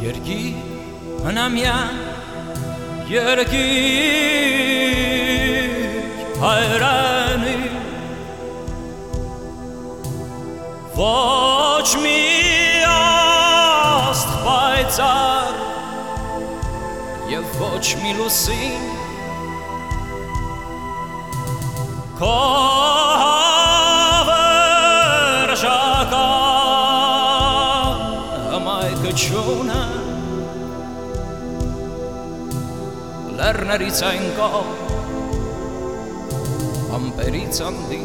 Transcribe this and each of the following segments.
Երկիր հնամյան, երկիր հայրանի, ոչ մի աստ պայծառ և ոչ մի լուսին, քո հավերժական հմայքը չունե, լեռներից այն կողմ, ամպերից անդին,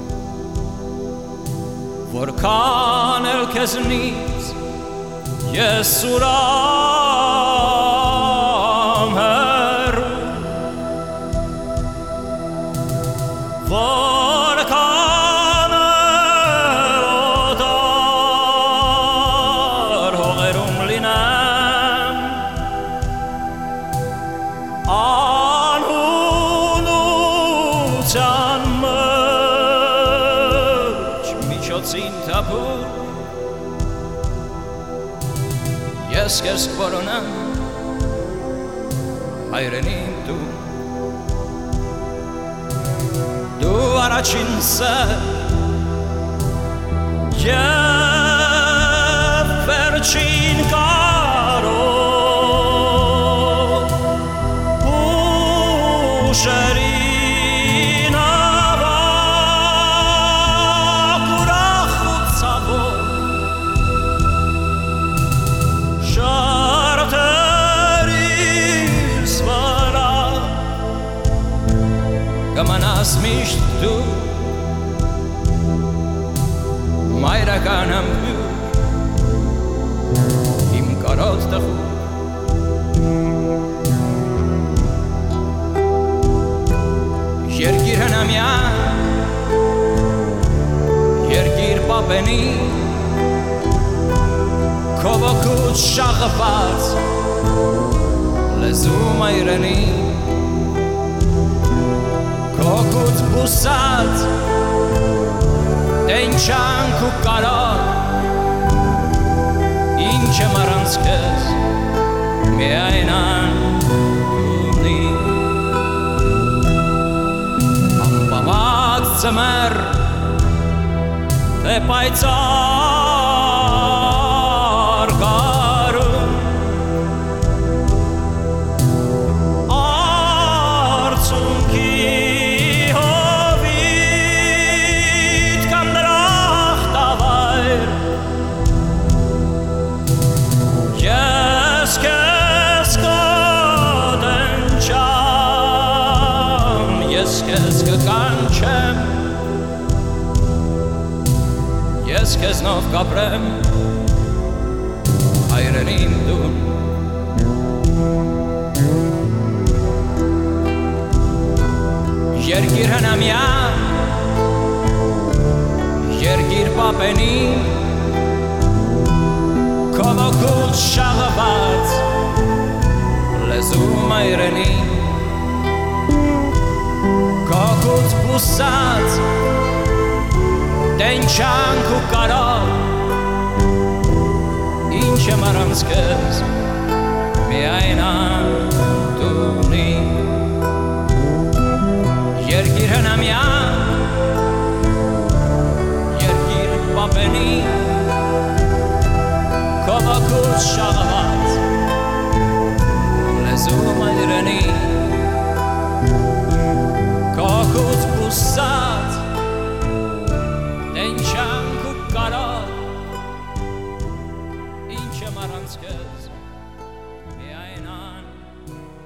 որքան էլ քեզնից ես ուրամ հեռու, որքան էլ օտար հողերում լինեմ, անհունության մեջ միջոցին թափուր, ես քեզ կորոնեմ հայրենիմ դու առաջին սեր և վերջին կարոտ ուշերին ավակ ուրախ ու ցավոտ շարթերիս վրա կմնաս միշտ դու մայրական ամբյուր իմ կարոտ տխուր երկիր հնամյան երկիր պապենի քո ոգուց շաղված լեզու մայրենի քոքուց բուսած տենչանք ու կարոտ ինչ եմ առանց քեզ միայն անունի ամպամած ձմեռ թե պայծառ գարուն արցունքի Ես կկանչեմ, ես քեզնով կապրեմ հայրենիմ դուն Երկիր հնամյան, երկիր պապենի քո ոգուց շաղված լեզու մայրենի քոքուց բուսած տենչանք ու կարոտ ինչ եմ առանց քեզ միայն անտունի երկիր հնամյան երկիր պապենի քո ոգուց շաղված լեզու մայրենի քոքուց բուսած տենչանք ու կարոտ ինչ եմ առանց քեզ միայն անտունի